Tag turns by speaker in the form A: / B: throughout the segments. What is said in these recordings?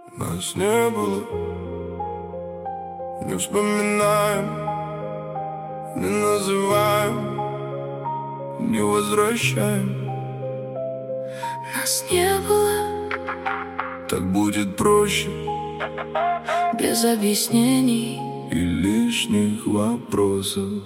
A: Нас не было, не вспоминаем, не называем, не возвращаем.
B: Нас не было,
A: так будет проще,
B: без объяснений
A: и лишних вопросов.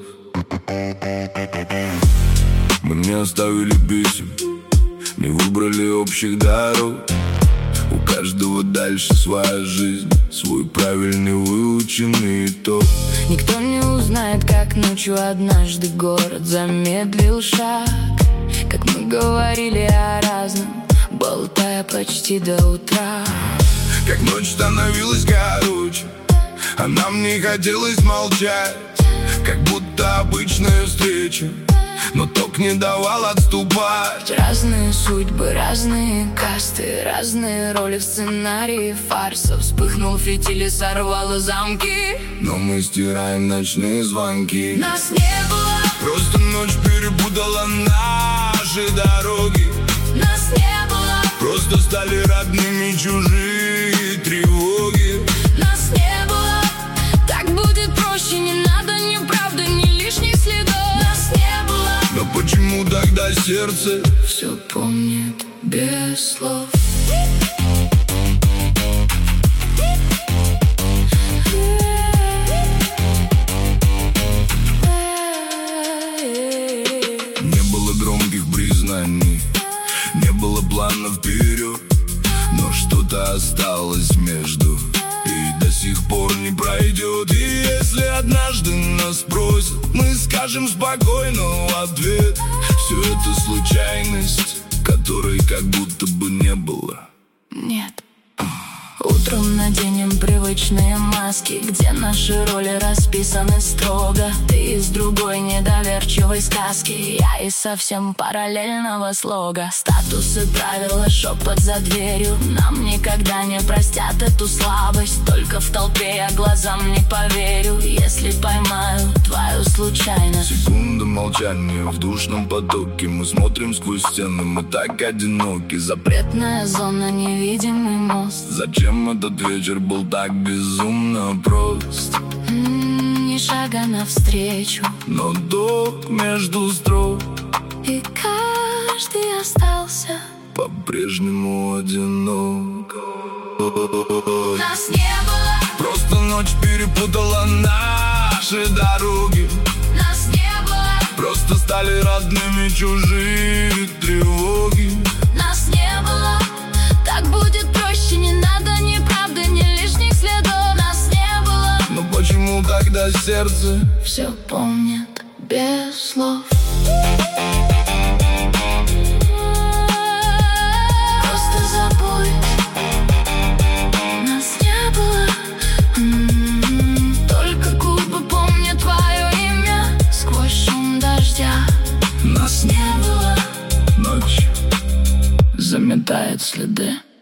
A: Мы не оставили писем, не выбрали общих дорог. У каждого дальше своя жизнь, свой правильный выученный итог.
B: Никто не узнает, как ночью однажды город замедлил шаг, как мы говорили о разном, болтая почти до утра.
A: Как ночь становилась короче, а нам не хотелось молчать. Как будто обычная встреча, но ток не давал отступать.
B: Разные судьбы, разные касты, разные роли в сценарии фарса. Вспыхнул фитиль и сорвало замки,
A: но мы стираем ночные звонки.
B: Нас не было,
A: просто ночь перепутала наши дороги.
B: Нас не было,
A: просто стали родными чужие тревоги.
B: Нас не было, так будет проще, не надо ни правды, ни лишних следов. Нас не было,
A: но почему тогда сердце
B: все помнит без слов?
A: Не было громких признаний, не было планов вперед, но что-то осталось между и до сих пор не пройдет. И если однажды нас спросят, мы скажем спокойно в ответ: все это случайность, которой как будто бы не было.
B: Нет. Утром наденем привычные маски, где наши роли расписаны строго. Ты из другой недоверчивой сказки, я из совсем параллельного слога. Статусы, правила, шепот за дверью нам никогда не простят эту слабость. Только в толпе я глазам не поверю, если поймаю твою случайность.
A: Секунда молчания в душном потоке, мы смотрим сквозь стены, мы так одиноки.
B: Запретная зона, невидимый мост.
A: Зачем этот вечер был так безумно прост?
B: Ни шага навстречу,
A: но долг между строк,
B: и каждый остался
A: по-прежнему одинок.
B: Нас не было,
A: просто ночь перепутала наши дороги.
B: Нас не было,
A: просто стали родными чужие тревоги.
B: Нас не было, так будет проще, не надо ни правды, ни лишних следов. Нас не было,
A: но почему тогда сердце
B: все помнит без слов? Просто забудь, нас не было. Только губы помнят твое имя сквозь шум дождя.
A: Нас не было, ночь
B: заметает следы.